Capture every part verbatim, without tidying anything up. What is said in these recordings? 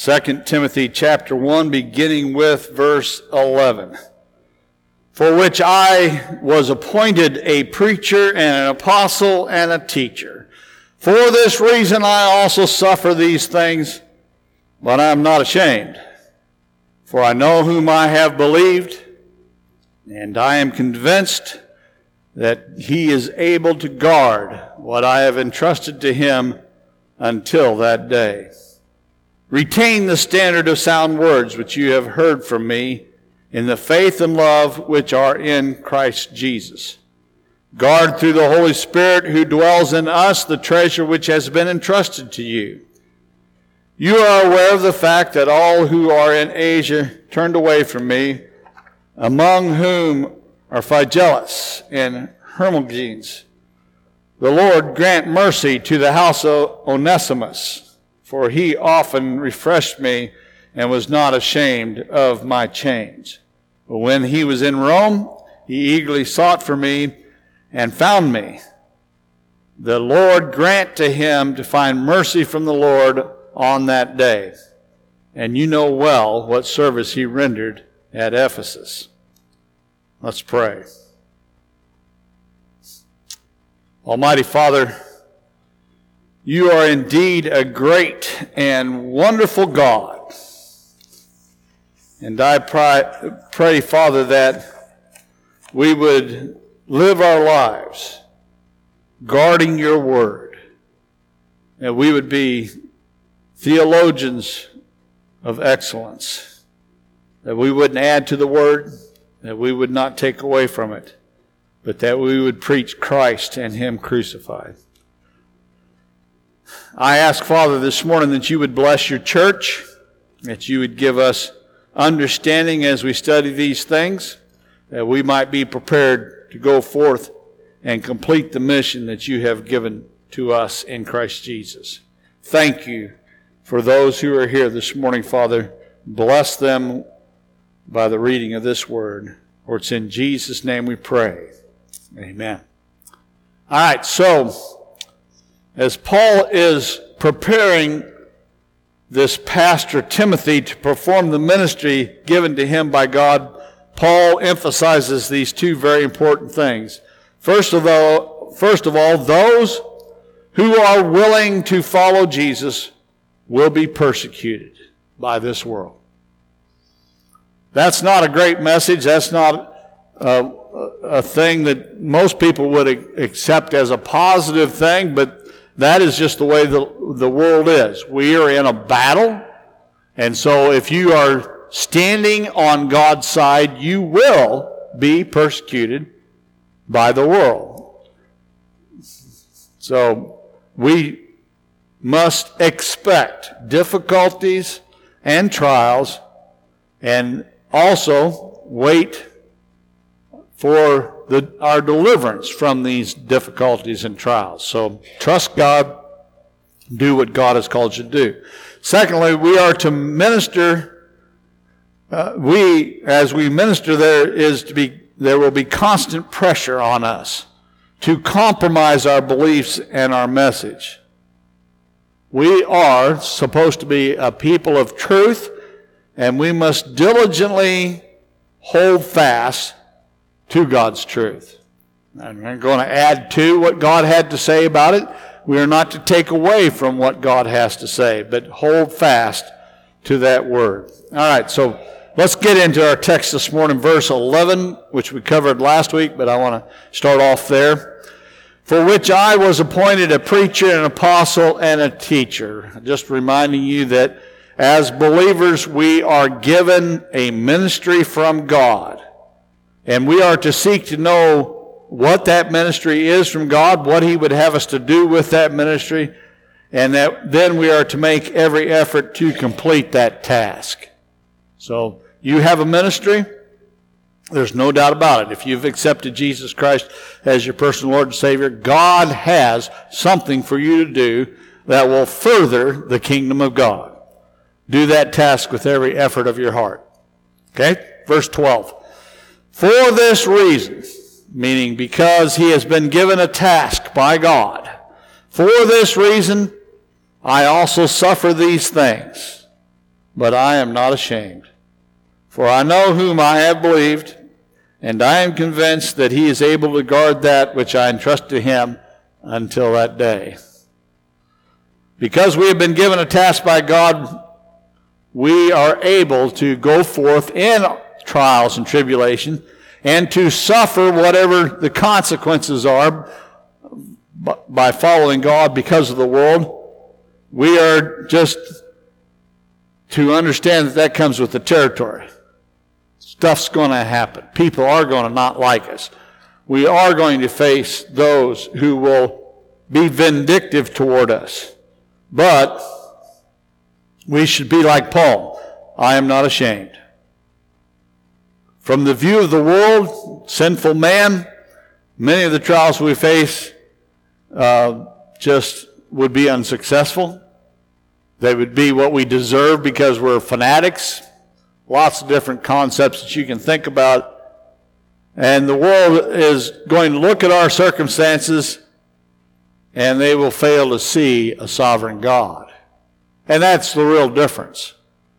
Second Timothy chapter one, beginning with verse eleven. For which I was appointed a preacher and an apostle and a teacher. For this reason I also suffer these things, but I am not ashamed. For I know whom I have believed, and I am convinced that he is able to guard what I have entrusted to him until that day. Retain the standard of sound words which you have heard from me in the faith and love which are in Christ Jesus. Guard through the Holy Spirit who dwells in us the treasure which has been entrusted to you. You are aware of the fact that all who are in Asia turned away from me, among whom are Phygellus and Hermogenes. The Lord grant mercy to the house of Onesimus, for he often refreshed me and was not ashamed of my chains. But when he was in Rome, he eagerly sought for me and found me. The Lord grant to him to find mercy from the Lord on that day. And you know well what service he rendered at Ephesus. Let's pray. Almighty Father, you are indeed a great and wonderful God. And I pray, pray, Father, that we would live our lives guarding your word, that we would be theologians of excellence, that we wouldn't add to the word, that we would not take away from it, but that we would preach Christ and him crucified. I ask, Father, this morning that you would bless your church, that you would give us understanding as we study these things, that we might be prepared to go forth and complete the mission that you have given to us in Christ Jesus. Thank you for those who are here this morning, Father. Bless them by the reading of this word. For it's in Jesus' name we pray. Amen. All right, so as Paul is preparing this pastor Timothy to perform the ministry given to him by God, Paul emphasizes these two very important things. First of all, first of all, those who are willing to follow Jesus will be persecuted by this world. That's not a great message. That's not a, a thing that most people would accept as a positive thing, but that is just the way the, the world is. We are in a battle, and so if you are standing on God's side, you will be persecuted by the world. So we must expect difficulties and trials, and also wait for the, our deliverance from these difficulties and trials. So trust God, do what God has called you to do. Secondly, we are to minister. Uh, we, as we minister, there is to be, there will be constant pressure on us to compromise our beliefs and our message. We are supposed to be a people of truth, and we must diligently hold fast to God's truth. I'm not going to add to what God had to say about it. We are not to take away from what God has to say, but hold fast to that word. All right, so let's get into our text this morning, verse eleven, which we covered last week, but I want to start off there. For which I was appointed a preacher, an apostle, and a teacher. Just reminding you that as believers, we are given a ministry from God. And we are to seek to know what that ministry is from God, what he would have us to do with that ministry, and that then we are to make every effort to complete that task. So you have a ministry. There's no doubt about it. If you've accepted Jesus Christ as your personal Lord and Savior, God has something for you to do that will further the kingdom of God. Do that task with every effort of your heart. Okay? Verse twelve. For this reason, meaning because he has been given a task by God, for this reason I also suffer these things. but I am not ashamed. For I know whom I have believed, and I am convinced that he is able to guard that which I entrust to him until that day. Because we have been given a task by God, we are able to go forth in trials and tribulation and to suffer whatever the consequences are by following God because of the world. We are just to understand that that comes with the territory. Stuff's going to happen. People are going to not like us. We are going to face those who will be vindictive toward us. But we should be like Paul. I am not ashamed. From the view of the world, sinful man, many of the trials we face uh, just would be unsuccessful. They would be what we deserve because we're fanatics. Lots of different concepts that you can think about. And the world is going to look at our circumstances and they will fail to see a sovereign God. And that's the real difference.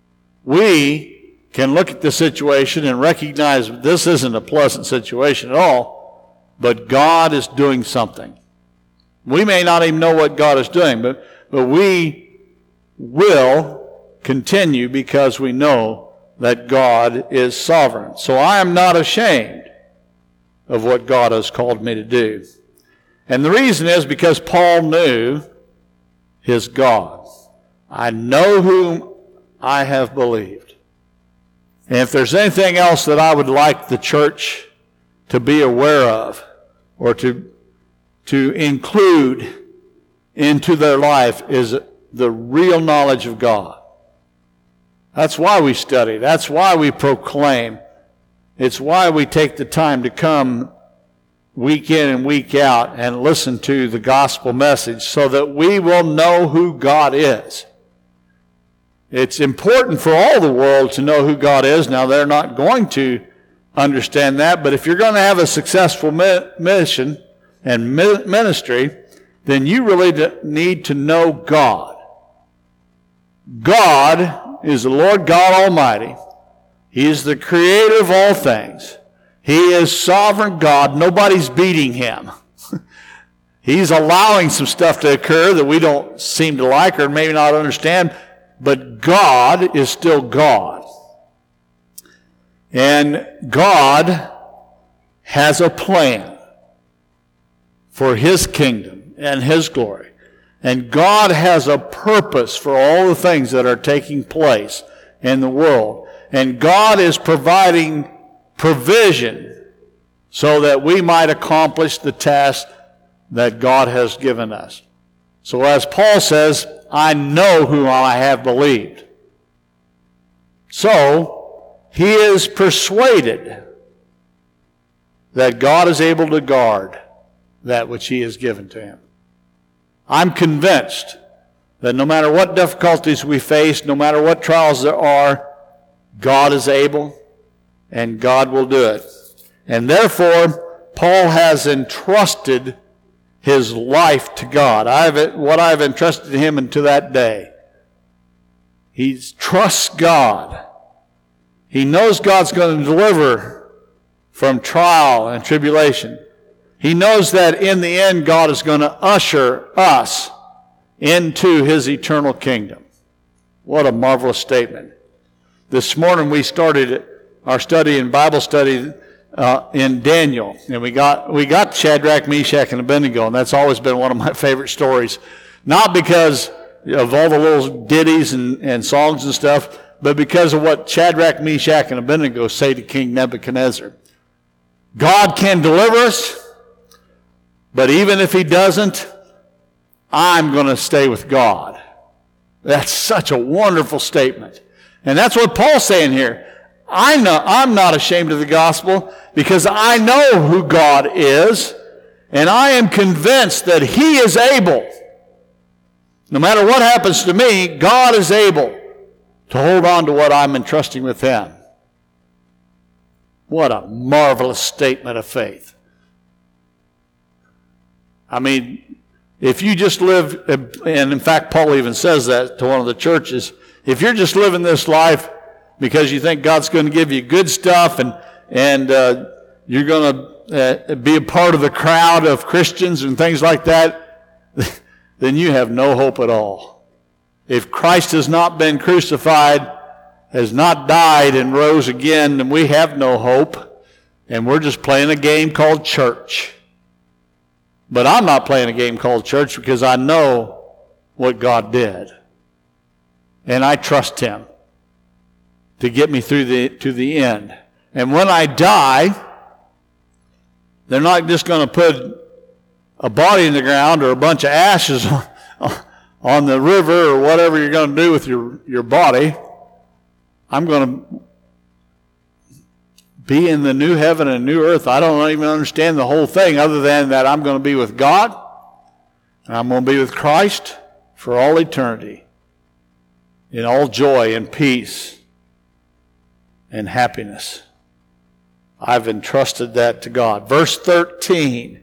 We can look at the situation and recognize this isn't a pleasant situation at all, but God is doing something. We may not even know what God is doing, but, but we will continue because we know that God is sovereign. So I am not ashamed of what God has called me to do. And the reason is because Paul knew his God. I know whom I have believed. And if there's anything else that I would like the church to be aware of or to, to include into their life is the real knowledge of God. That's why we study. That's why we proclaim. It's why we take the time to come week in and week out and listen to the gospel message so that we will know who God is. It's important for all the world to know who God is. Now, they're not going to understand that, but if you're going to have a successful mission and ministry, then you really need to know God. God is the Lord God Almighty. He is the creator of all things. He is sovereign God. Nobody's beating him. He's allowing some stuff to occur that we don't seem to like or maybe not understand, but God is still God. And God has a plan for his kingdom and his glory. And God has a purpose for all the things that are taking place in the world. And God is providing provision so that we might accomplish the task that God has given us. So as Paul says, I know whom I have believed. So he is persuaded that God is able to guard that which he has given to him. I'm convinced that no matter what difficulties we face, no matter what trials there are, God is able and God will do it. And therefore, Paul has entrusted his life to God. I've, what I've entrusted to him unto that day. He trusts God. He knows God's going to deliver from trial and tribulation. He knows that in the end, God is going to usher us into his eternal kingdom. What a marvelous statement. This morning we started our study in Bible study uh, in Daniel, and we got we got Shadrach, Meshach, and Abednego, and that's always been one of my favorite stories. Not because of all the little ditties and, and songs and stuff, but because of what Shadrach, Meshach, and Abednego say to King Nebuchadnezzar. God can deliver us, but even if he doesn't, I'm going to stay with God. That's such a wonderful statement. And that's what Paul's saying here. I know, I'm not ashamed of the gospel because I know who God is, and I am convinced that he is able. No matter what happens to me, God is able to hold on to what I'm entrusting with him. What a marvelous statement of faith. I mean, if you just live, and in fact, Paul even says that to one of the churches, if you're just living this life because you think God's going to give you good stuff and, and uh, you're going to uh, be a part of the crowd of Christians and things like that, then you have no hope at all. If Christ has not been crucified, has not died and rose again, then we have no hope, and we're just playing a game called church. But I'm not playing a game called church because I know what God did. And I trust Him to get me through the to the end. And when I die, they're not just going to put a body in the ground or a bunch of ashes on, on the river or whatever you're going to do with your, your body. I'm going to be in the new heaven and new earth. I don't even understand the whole thing other than that I'm going to be with God and I'm going to be with Christ for all eternity in all joy and peace and happiness. I've entrusted that to God. Verse thirteen.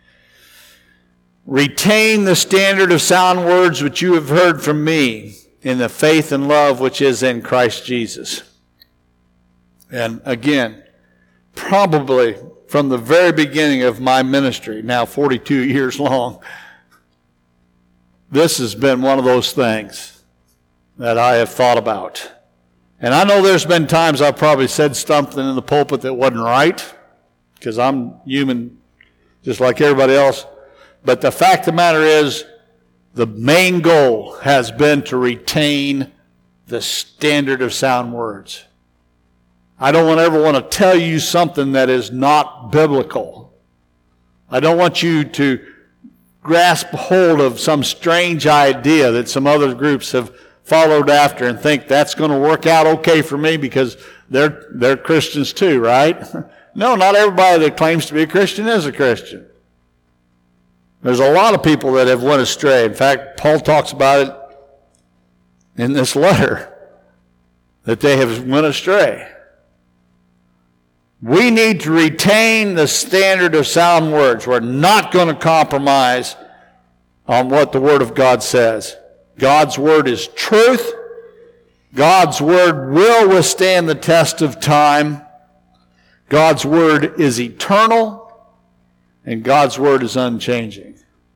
Retain the standard of sound words which you have heard from me in the faith and love which is in Christ Jesus. And again, probably from the very beginning of my ministry, now forty-two years long, this has been one of those things that I have thought about. And I know there's been times I've probably said something in the pulpit that wasn't right, because I'm human just like everybody else. But the fact of the matter is, the main goal has been to retain the standard of sound words. I don't want ever want to tell you something that is not biblical. I don't want you to grasp hold of some strange idea that some other groups have followed after and think that's going to work out okay for me because they're they're Christians too, right? No, not everybody that claims to be a Christian is a Christian. There's a lot of people that have went astray. In fact, Paul talks about it in this letter, that they have went astray. We need to retain the standard of sound words. We're not going to compromise on what the Word of God says. God's Word is truth. God's Word will withstand the test of time. God's Word is eternal. And God's Word is unchanging.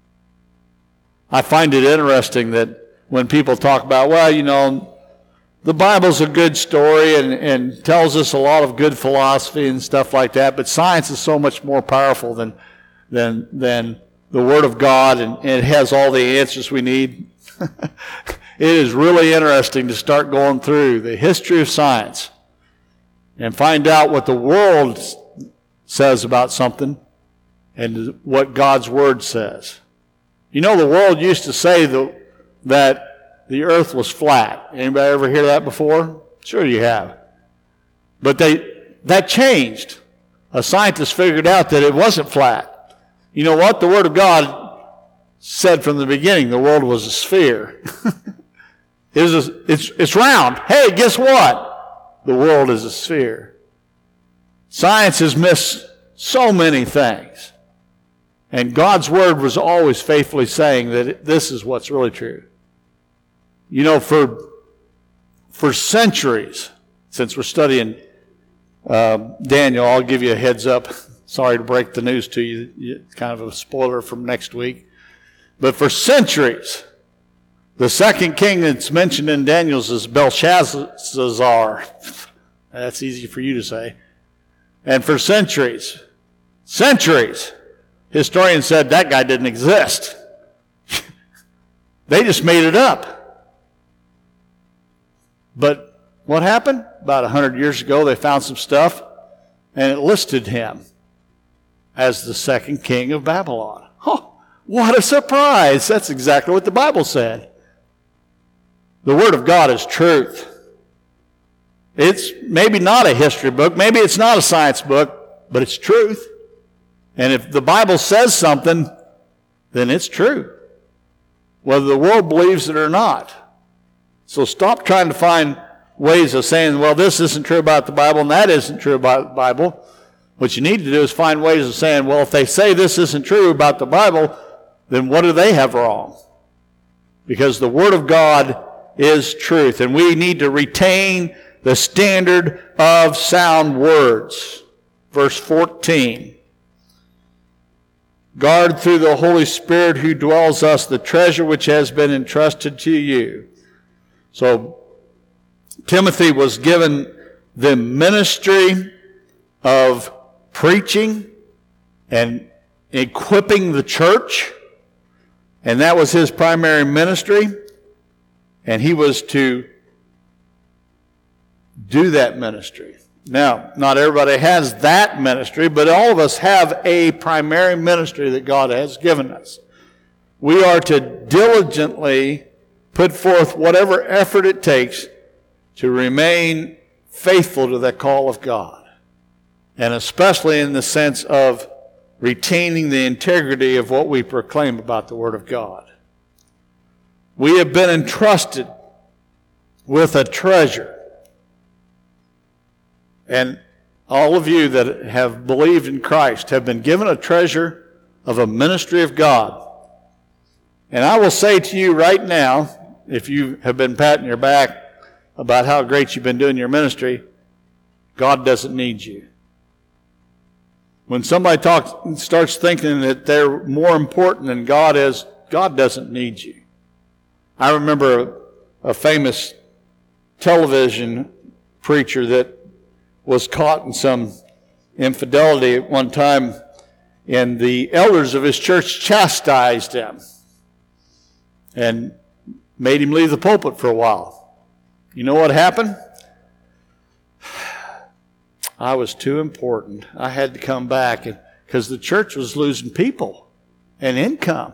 I find it interesting that when people talk about, well, you know, the Bible's a good story and, and tells us a lot of good philosophy and stuff like that, but science is so much more powerful than than than the Word of God, and, and it has all the answers we need. It is really interesting to start going through the history of science and find out what the world says about something and what God's Word says. You know, the world used to say the, that the earth was flat. Anybody ever hear that before? Sure you have. But they that changed. A scientist figured out that it wasn't flat. You know what? The Word of God said from the beginning the world was a sphere. it was a, it's, it's round. Hey, guess what? The world is a sphere. Science has missed so many things. And God's Word was always faithfully saying that it, this is what's really true. You know, for for centuries, since we're studying uh, Daniel, I'll give you a heads up. Sorry to break the news to you. It's kind of a spoiler from next week. But for centuries, the second king that's mentioned in Daniel's is Belshazzar. That's easy for you to say. And for centuries, centuries, historians said that guy didn't exist. They just made it up. But what happened? About a hundred years ago, they found some stuff, and it listed him as the second king of Babylon. Oh, what a surprise! That's exactly what the Bible said. The Word of God is truth. It's maybe not a history book, maybe it's not a science book, but it's truth. And if the Bible says something, then it's true, whether the world believes it or not. So stop trying to find ways of saying, well, this isn't true about the Bible and that isn't true about the Bible. What you need to do is find ways of saying, well, if they say this isn't true about the Bible, then what do they have wrong? Because the Word of God is truth. And we need to retain the standard of sound words. Verse fourteen. Guard through the Holy Spirit who dwells us the treasure which has been entrusted to you. So Timothy was given the ministry of preaching and equipping the church, and that was his primary ministry, and he was to do that ministry. Now, not everybody has that ministry, but all of us have a primary ministry that God has given us. We are to diligently put forth whatever effort it takes to remain faithful to that call of God, and especially in the sense of retaining the integrity of what we proclaim about the Word of God. We have been entrusted with a treasure. And all of you that have believed in Christ have been given a treasure of a ministry of God. And I will say to you right now, if you have been patting your back about how great you've been doing your ministry, God doesn't need you. When somebody talks, starts thinking that they're more important than God is, God doesn't need you. I remember a, a famous television preacher that was caught in some infidelity at one time, and the elders of his church chastised him and made him leave the pulpit for a while. You know what happened? I was too important. I had to come back because the church was losing people and income.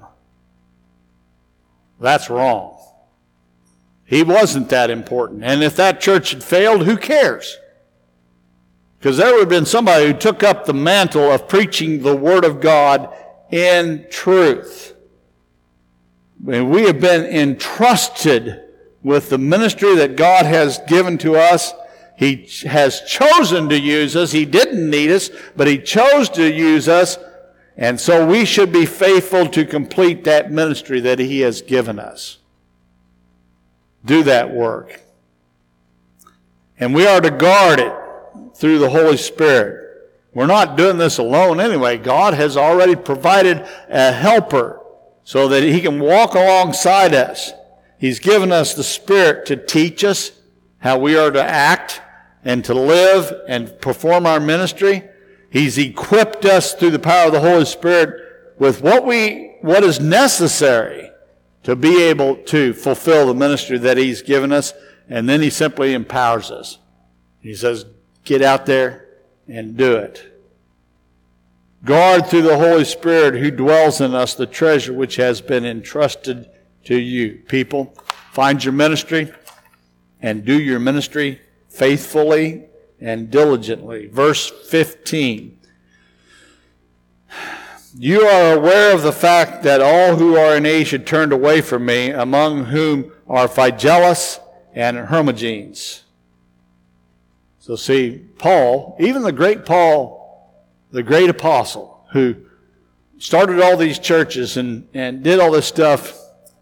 That's wrong. He wasn't that important. And if that church had failed, who cares? Because there would have been somebody who took up the mantle of preaching the Word of God in truth. And we have been entrusted with the ministry that God has given to us. He has chosen to use us. He didn't need us, but He chose to use us. And so we should be faithful to complete that ministry that He has given us. Do that work. And we are to guard it through the Holy Spirit. We're not doing this alone anyway. God has already provided a helper so that He can walk alongside us. He's given us the Spirit to teach us how we are to act and to live and perform our ministry. He's equipped us through the power of the Holy Spirit with what we, what is necessary to be able to fulfill the ministry that He's given us. And then He simply empowers us. He says, get out there and do it. Guard through the Holy Spirit who dwells in us the treasure which has been entrusted to you. People, find your ministry and do your ministry faithfully and diligently. Verse fifteen. You are aware of the fact that all who are in Asia turned away from me, among whom are Phygelus and Hermogenes. So see, Paul, even the great Paul, the great apostle, who started all these churches and, and did all this stuff,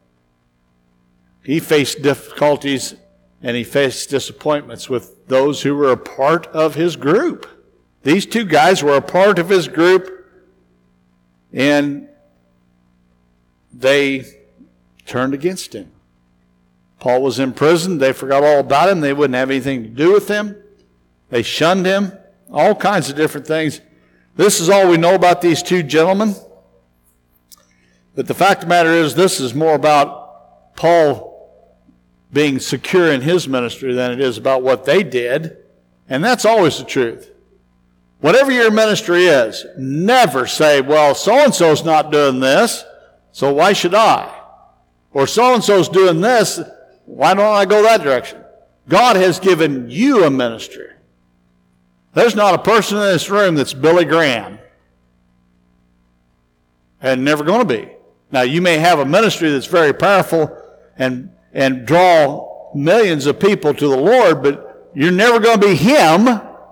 he faced difficulties and he faced disappointments with those who were a part of his group. These two guys were a part of his group, and they turned against him. Paul was in prison. They forgot all about him. They wouldn't have anything to do with him. They shunned him. All kinds of different things. This is all we know about these two gentlemen. But the fact of the matter is, this is more about Paul being secure in his ministry than it is about what they did. And that's always the truth. Whatever your ministry is, never say, well, so-and-so's not doing this, so why should I? Or so-and-so's doing this, why don't I go that direction? God has given you a ministry. There's not a person in this room that's Billy Graham. And never going to be. Now, you may have a ministry that's very powerful and, and draw millions of people to the Lord, but you're never going to be him.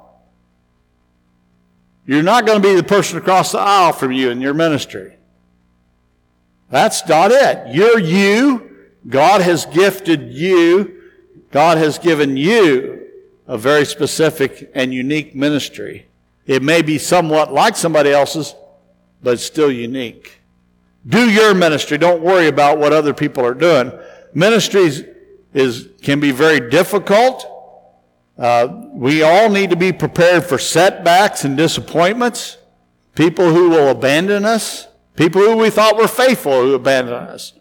You're not going to be the person across the aisle from you in your ministry. That's not it. You're you, God has gifted you, God has given you a very specific and unique ministry. It may be somewhat like somebody else's, but it's still unique. Do your ministry. Don't worry about what other people are doing. Ministries is can be very difficult. Uh, we all need to be prepared for setbacks and disappointments. People who will abandon us. People who we thought were faithful who abandon us.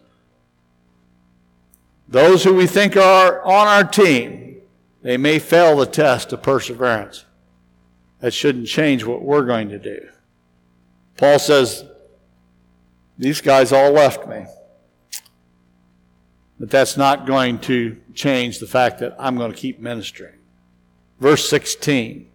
Those who we think are on our team, they may fail the test of perseverance. That shouldn't change what we're going to do. Paul says, these guys all left me. But that's not going to change the fact that I'm going to keep ministering. Verse sixteen.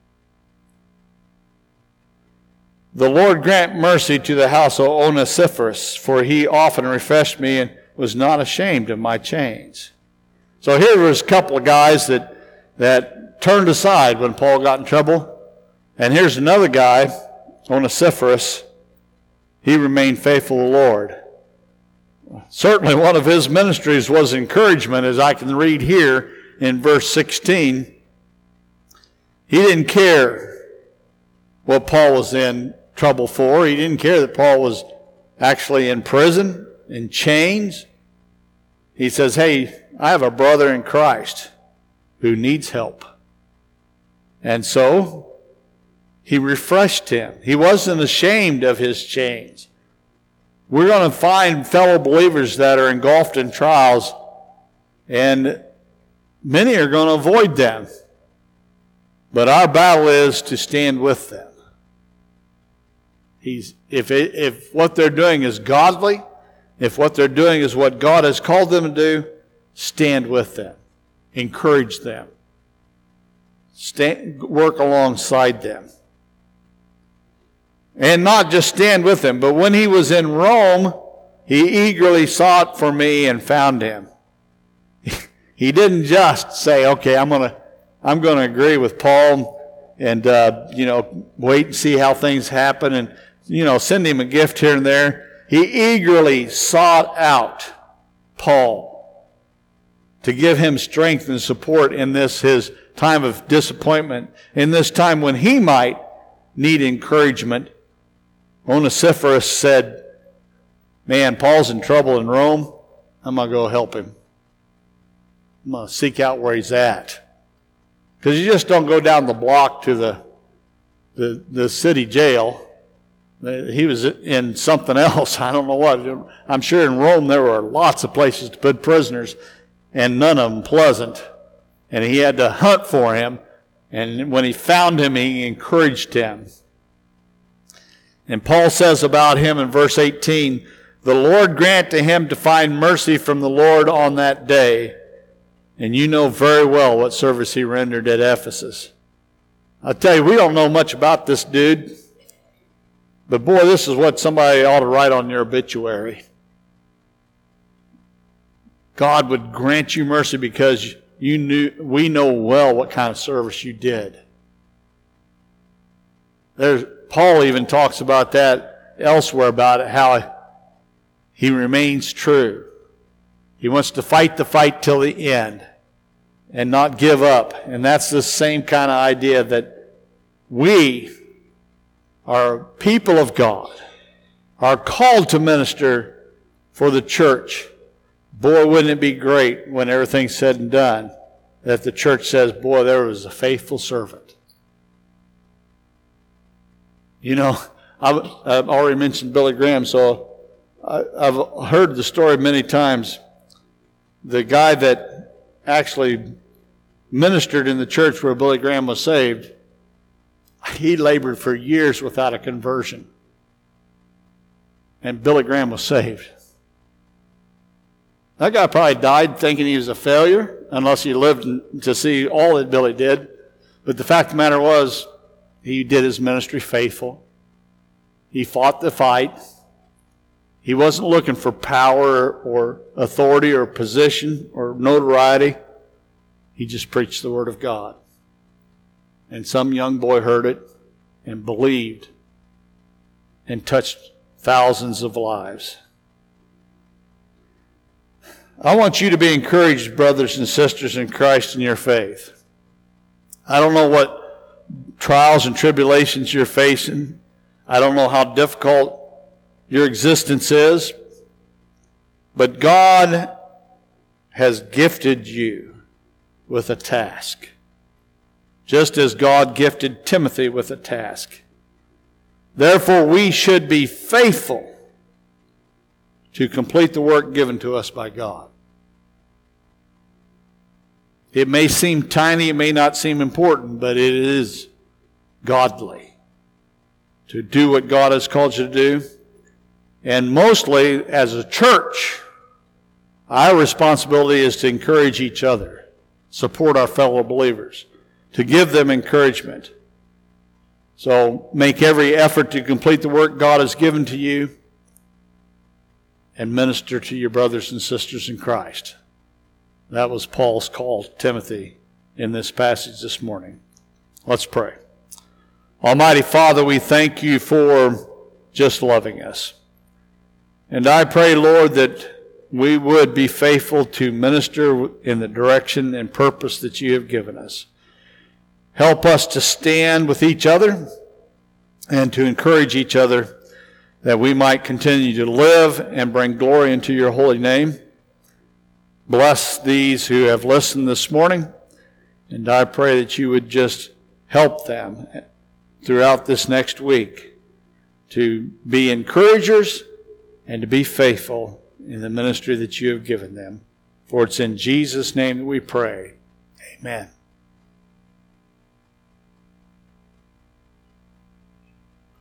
The Lord grant mercy to the house of Onesiphorus, for he often refreshed me and was not ashamed of my chains. So here was a couple of guys that, that turned aside when Paul got in trouble. And here's another guy, Onesiphorus. He remained faithful to the Lord. Certainly one of his ministries was encouragement, as I can read here in verse sixteen. He didn't care what Paul was in trouble for. He didn't care that Paul was actually in prison, in chains. He says, hey, I have a brother in Christ who needs help. And so he refreshed him. He wasn't ashamed of his chains. We're going to find fellow believers that are engulfed in trials, and many are going to avoid them. But our battle is to stand with them. He's, if, it, if what they're doing is godly, if what they're doing is what God has called them to do, stand with them. Encourage them. Stand, work alongside them. And not just stand with them, but when he was in Rome, he eagerly sought for me and found him. He didn't just say, okay, I'm going to I'm going to agree with Paul and, uh, you know, wait and see how things happen and, you know, send him a gift here and there. He eagerly sought out Paul to give him strength and support in this, his time of disappointment, in this time when he might need encouragement. Onesiphorus said, man, Paul's in trouble in Rome. I'm going to go help him. I'm going to seek out where he's at. Because you just don't go down the block to the, the the city jail. He was in something else. I don't know what. I'm sure in Rome there were lots of places to put prisoners, and none of them pleasant. And he had to hunt for him. And when he found him, he encouraged him. And Paul says about him in verse eighteen, the Lord grant to him to find mercy from the Lord on that day. And you know very well what service he rendered at Ephesus. I'll tell you, we don't know much about this dude. But boy, this is what somebody ought to write on your obituary. God would grant you mercy because you knew, we know well what kind of service you did. There's, Paul even talks about that elsewhere, about it, how he remains true. He wants to fight the fight till the end and not give up. And that's the same kind of idea that we are people of God, are called to minister for the church. Boy, wouldn't it be great when everything's said and done that the church says, boy, there was a faithful servant. You know, I've, I've already mentioned Billy Graham, so I, I've heard the story many times. The guy that actually ministered in the church where Billy Graham was saved, he labored for years without a conversion. And Billy Graham was saved. That guy probably died thinking he was a failure, unless he lived to see all that Billy did. But the fact of the matter was, he did his ministry faithful. He fought the fight. He wasn't looking for power or authority or position or notoriety. He just preached the Word of God. And some young boy heard it and believed and touched thousands of lives. I want you to be encouraged, brothers and sisters in Christ, in your faith. I don't know what trials and tribulations you're facing. I don't know how difficult your existence is. But God has gifted you with a task, just as God gifted Timothy with a task. Therefore, we should be faithful to complete the work given to us by God. It may seem tiny, it may not seem important, but it is godly to do what God has called you to do. And mostly, as a church, our responsibility is to encourage each other, support our fellow believers, to give them encouragement. So make every effort to complete the work God has given to you and minister to your brothers and sisters in Christ. That was Paul's call to Timothy in this passage this morning. Let's pray. Almighty Father, we thank you for just loving us. And I pray, Lord, that we would be faithful to minister in the direction and purpose that you have given us. Help us to stand with each other and to encourage each other that we might continue to live and bring glory into your holy name. Bless these who have listened this morning, and I pray that you would just help them throughout this next week to be encouragers and to be faithful in the ministry that you have given them. For it's in Jesus' name that we pray. Amen.